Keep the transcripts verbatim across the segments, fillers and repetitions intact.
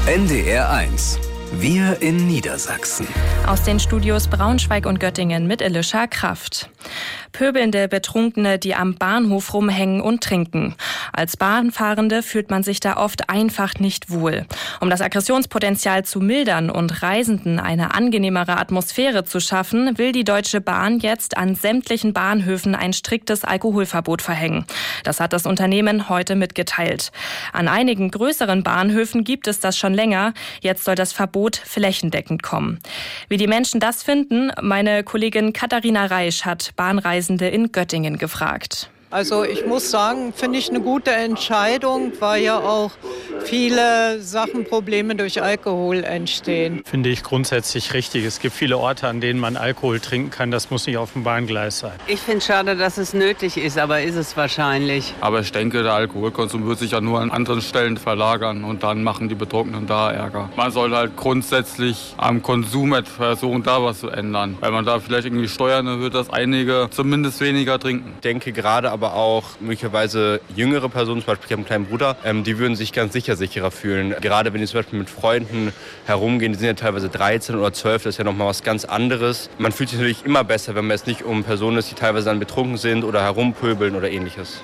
N D R eins. Wir in Niedersachsen. Aus den Studios Braunschweig und Göttingen mit Elisha Kraft. Pöbelnde Betrunkene, die am Bahnhof rumhängen und trinken. Als Bahnfahrende fühlt man sich da oft einfach nicht wohl. Um das Aggressionspotenzial zu mildern und Reisenden eine angenehmere Atmosphäre zu schaffen, will die Deutsche Bahn jetzt an sämtlichen Bahnhöfen ein striktes Alkoholverbot verhängen. Das hat das Unternehmen heute mitgeteilt. An einigen größeren Bahnhöfen gibt es das schon länger. Jetzt soll das Verbot flächendeckend kommen. Wie die Menschen das finden, meine Kollegin Katharina Reisch hat Bahnreisende in Göttingen gefragt. Also ich muss sagen, finde ich eine gute Entscheidung, weil ja auch viele Sachen, Probleme durch Alkohol entstehen. Finde ich grundsätzlich richtig. Es gibt viele Orte, an denen man Alkohol trinken kann. Das muss nicht auf dem Bahngleis sein. Ich finde es schade, dass es nötig ist, aber ist es wahrscheinlich. Aber ich denke, der Alkoholkonsum wird sich ja nur an anderen Stellen verlagern und dann machen die Betrunkenen da Ärger. Man soll halt grundsätzlich am Konsum versuchen, da was zu ändern. Weil man da vielleicht irgendwie steuern, dann wird das einige zumindest weniger trinken. Ich denke gerade aber auch möglicherweise jüngere Personen, zum Beispiel ich habe einen kleinen Bruder, ähm, die würden sich ganz sicher sicherer fühlen. Gerade wenn die zum Beispiel mit Freunden herumgehen, die sind ja teilweise dreizehn oder zwölf, das ist ja nochmal was ganz anderes. Man fühlt sich natürlich immer besser, wenn man jetzt nicht um Personen ist, die teilweise dann betrunken sind oder herumpöbeln oder ähnliches.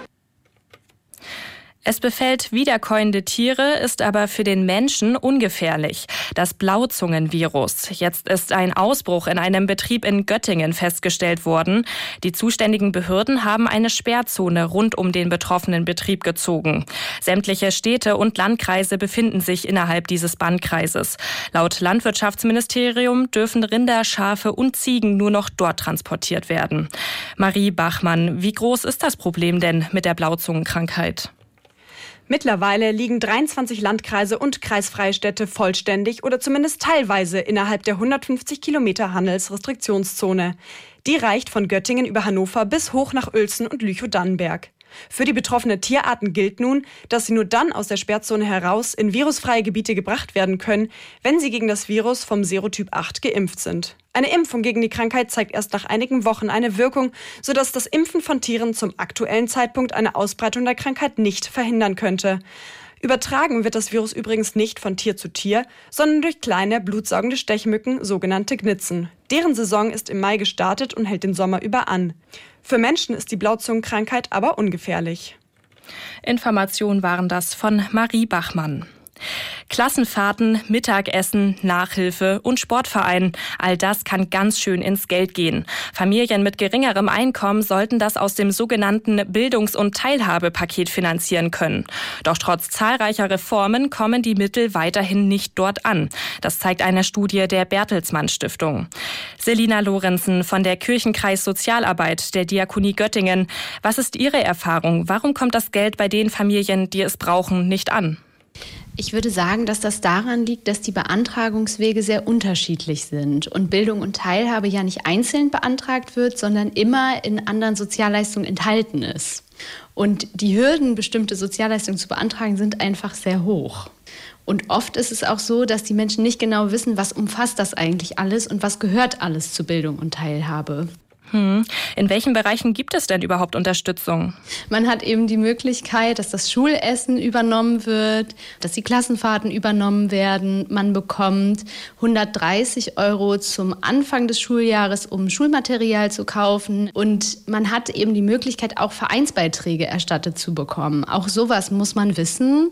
Es befällt wiederkäuende Tiere, ist aber für den Menschen ungefährlich. Das Blauzungenvirus. Jetzt ist ein Ausbruch in einem Betrieb in Göttingen festgestellt worden. Die zuständigen Behörden haben eine Sperrzone rund um den betroffenen Betrieb gezogen. Sämtliche Städte und Landkreise befinden sich innerhalb dieses Bannkreises. Laut Landwirtschaftsministerium dürfen Rinder, Schafe und Ziegen nur noch dort transportiert werden. Marie Bachmann, wie groß ist das Problem denn mit der Blauzungenkrankheit? Mittlerweile liegen dreiundzwanzig Landkreise und kreisfreie Städte vollständig oder zumindest teilweise innerhalb der hundertfünfzig Kilometer Handelsrestriktionszone. Die reicht von Göttingen über Hannover bis hoch nach Uelzen und Lüchow-Dannenberg. Für die betroffenen Tierarten gilt nun, dass sie nur dann aus der Sperrzone heraus in virusfreie Gebiete gebracht werden können, wenn sie gegen das Virus vom Serotyp acht geimpft sind. Eine Impfung gegen die Krankheit zeigt erst nach einigen Wochen eine Wirkung, sodass das Impfen von Tieren zum aktuellen Zeitpunkt eine Ausbreitung der Krankheit nicht verhindern könnte. Übertragen wird das Virus übrigens nicht von Tier zu Tier, sondern durch kleine, blutsaugende Stechmücken, sogenannte Gnitzen. Deren Saison ist im Mai gestartet und hält den Sommer über an. Für Menschen ist die Blauzungenkrankheit aber ungefährlich. Informationen waren das von Marie Bachmann. Klassenfahrten, Mittagessen, Nachhilfe und Sportverein. All das kann ganz schön ins Geld gehen. Familien mit geringerem Einkommen sollten das aus dem sogenannten Bildungs- und Teilhabepaket finanzieren können. Doch trotz zahlreicher Reformen kommen die Mittel weiterhin nicht dort an. Das zeigt eine Studie der Bertelsmann Stiftung. Selina Lorenzen von der Kirchenkreis Sozialarbeit der Diakonie Göttingen. Was ist Ihre Erfahrung? Warum kommt das Geld bei den Familien, die es brauchen, nicht an? Ich würde sagen, dass das daran liegt, dass die Beantragungswege sehr unterschiedlich sind und Bildung und Teilhabe ja nicht einzeln beantragt wird, sondern immer in anderen Sozialleistungen enthalten ist. Und die Hürden, bestimmte Sozialleistungen zu beantragen, sind einfach sehr hoch. Und oft ist es auch so, dass die Menschen nicht genau wissen, was umfasst das eigentlich alles und was gehört alles zu Bildung und Teilhabe. Hm. In welchen Bereichen gibt es denn überhaupt Unterstützung? Man hat eben die Möglichkeit, dass das Schulessen übernommen wird, dass die Klassenfahrten übernommen werden. Man bekommt hundertdreißig Euro zum Anfang des Schuljahres, um Schulmaterial zu kaufen. Und man hat eben die Möglichkeit, auch Vereinsbeiträge erstattet zu bekommen. Auch sowas muss man wissen.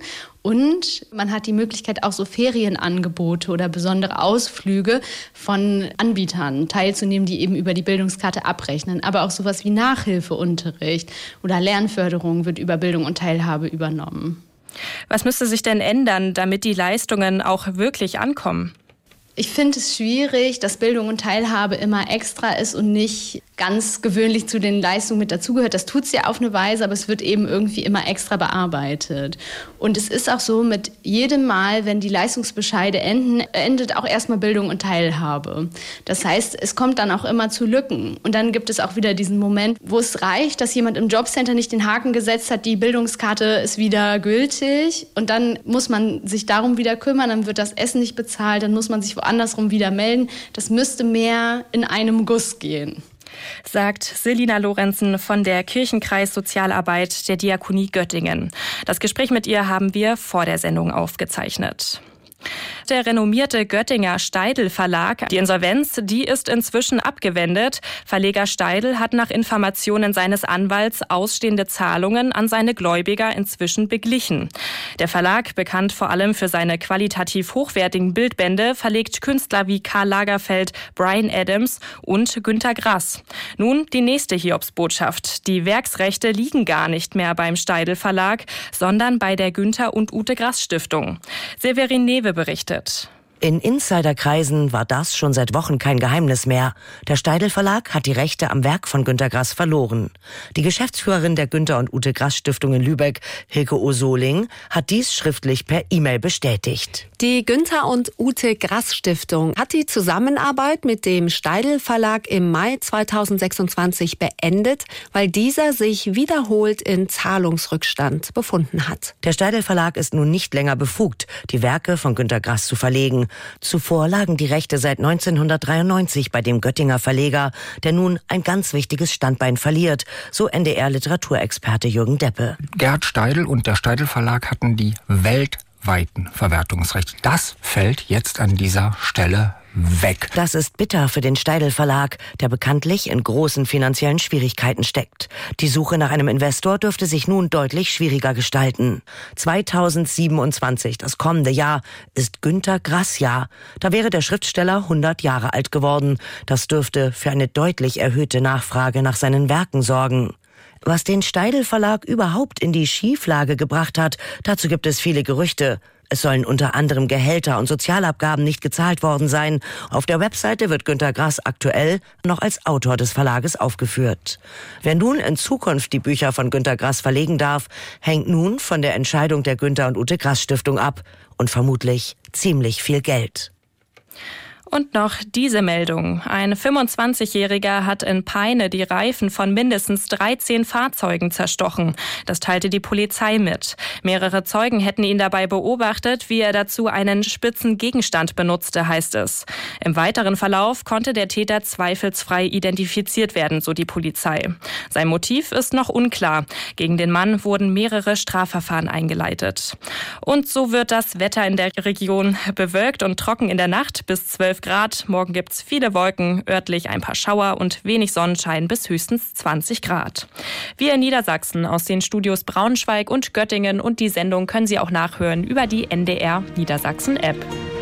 Und man hat die Möglichkeit, auch so Ferienangebote oder besondere Ausflüge von Anbietern teilzunehmen, die eben über die Bildungskarte abrechnen. Aber auch sowas wie Nachhilfeunterricht oder Lernförderung wird über Bildung und Teilhabe übernommen. Was müsste sich denn ändern, damit die Leistungen auch wirklich ankommen? Ich finde es schwierig, dass Bildung und Teilhabe immer extra ist und nicht ganz gewöhnlich zu den Leistungen mit dazugehört. Das tut es ja auf eine Weise, aber es wird eben irgendwie immer extra bearbeitet. Und es ist auch so, mit jedem Mal, wenn die Leistungsbescheide enden, endet auch erstmal Bildung und Teilhabe. Das heißt, es kommt dann auch immer zu Lücken. Und dann gibt es auch wieder diesen Moment, wo es reicht, dass jemand im Jobcenter nicht den Haken gesetzt hat, die Bildungskarte ist wieder gültig. Und dann muss man sich darum wieder kümmern, dann wird das Essen nicht bezahlt, dann muss man sich andersrum wieder melden. Das müsste mehr in einem Guss gehen. Sagt Selina Lorenzen von der Kirchenkreis Sozialarbeit der Diakonie Göttingen. Das Gespräch mit ihr haben wir vor der Sendung aufgezeichnet. Der renommierte Göttinger Steidl Verlag, die Insolvenz, die ist inzwischen abgewendet. Verleger Steidl hat nach Informationen seines Anwalts ausstehende Zahlungen an seine Gläubiger inzwischen beglichen. Der Verlag, bekannt vor allem für seine qualitativ hochwertigen Bildbände, verlegt Künstler wie Karl Lagerfeld, Bryan Adams und Günter Grass. Nun die nächste Hiobsbotschaft. Die Werksrechte liegen gar nicht mehr beim Steidl Verlag, sondern bei der Günter und Ute Grass Stiftung. Severin Newe berichtet. In Insiderkreisen war das schon seit Wochen kein Geheimnis mehr. Der Steidl Verlag hat die Rechte am Werk von Günter Grass verloren. Die Geschäftsführerin der Günter und Ute Grass Stiftung in Lübeck, Hilke O'Soling, hat dies schriftlich per E-Mail bestätigt. Die Günter und Ute Grass Stiftung hat die Zusammenarbeit mit dem Steidl Verlag im Mai zweitausendsechsundzwanzig beendet, weil dieser sich wiederholt in Zahlungsrückstand befunden hat. Der Steidl Verlag ist nun nicht länger befugt, die Werke von Günter Grass zu verlegen. Zuvor lagen die Rechte seit neunzehnhundertdreiundneunzig bei dem Göttinger Verleger, der nun ein ganz wichtiges Standbein verliert, so N D R-Literaturexperte Jürgen Deppe. Gerhard Steidl und der Steidl Verlag hatten die weltweiten Verwertungsrechte. Das fällt jetzt an dieser Stelle weg. Das ist bitter für den Steidl Verlag, der bekanntlich in großen finanziellen Schwierigkeiten steckt. Die Suche nach einem Investor dürfte sich nun deutlich schwieriger gestalten. zweitausendsiebenundzwanzig, das kommende Jahr, ist Günter Grass Jahr. Da wäre der Schriftsteller hundert Jahre alt geworden. Das dürfte für eine deutlich erhöhte Nachfrage nach seinen Werken sorgen. Was den Steidl Verlag überhaupt in die Schieflage gebracht hat, dazu gibt es viele Gerüchte. Es sollen unter anderem Gehälter und Sozialabgaben nicht gezahlt worden sein. Auf der Webseite wird Günter Grass aktuell noch als Autor des Verlages aufgeführt. Wer nun in Zukunft die Bücher von Günter Grass verlegen darf, hängt nun von der Entscheidung der Günter und Ute Grass Stiftung ab. Und vermutlich ziemlich viel Geld. Und noch diese Meldung. Ein fünfundzwanzigjähriger hat in Peine die Reifen von mindestens dreizehn Fahrzeugen zerstochen. Das teilte die Polizei mit. Mehrere Zeugen hätten ihn dabei beobachtet, wie er dazu einen spitzen Gegenstand benutzte, heißt es. Im weiteren Verlauf konnte der Täter zweifelsfrei identifiziert werden, so die Polizei. Sein Motiv ist noch unklar. Gegen den Mann wurden mehrere Strafverfahren eingeleitet. Und so wird das Wetter in der Region bewölkt und trocken in der Nacht bis zwölf Grad. Morgen gibt's viele Wolken, örtlich ein paar Schauer und wenig Sonnenschein bis höchstens zwanzig Grad. Wir in Niedersachsen aus den Studios Braunschweig und Göttingen, und die Sendung können Sie auch nachhören über die N D R Niedersachsen App.